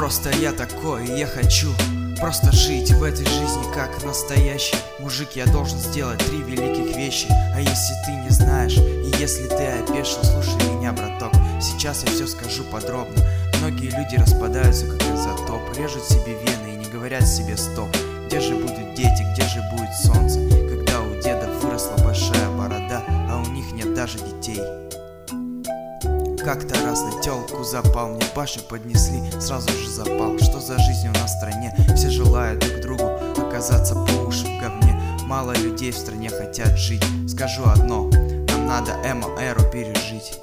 Просто я такой, и я хочу просто жить в этой жизни как настоящий мужик. Я должен сделать 3 великих вещи. А если ты не знаешь, и если ты опешил, слушай меня, браток. Сейчас я все скажу подробно. Многие люди распадаются как изотоп, режут себе вены и не говорят себе стоп. Где же будут дети, где же будет солнце, когда у деда выросла большая борода, а у них нет даже детей? Как-то раз на тёлку запал, мне башню поднесли, сразу же запал. Что за жизнь у нас в стране? Все желают друг другу оказаться по уши в говне. Мало людей в стране хотят жить. Скажу одно, нам надо эру пережить.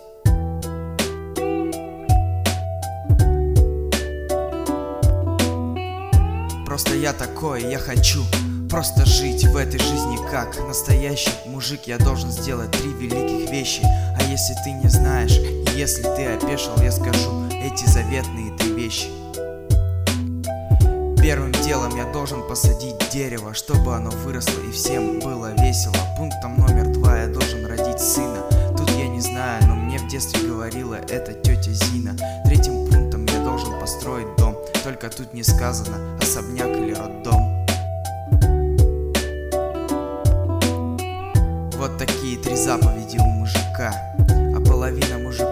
Просто я такой, я хочу просто жить в этой жизни как настоящий мужик. Я должен сделать 3 великих вещи. А если ты не знаешь, и если ты опешил, я скажу эти заветные 3 вещи. Первым делом я должен посадить дерево, чтобы оно выросло и всем было весело. Пунктом номер 2 я должен родить сына. Тут я не знаю, но мне в детстве говорила это тетя Зина. Третьим пунктом я должен построить дом. Только тут не сказано особняк или роддом. Вот такие 3 заповеди у мужика. А половина мужика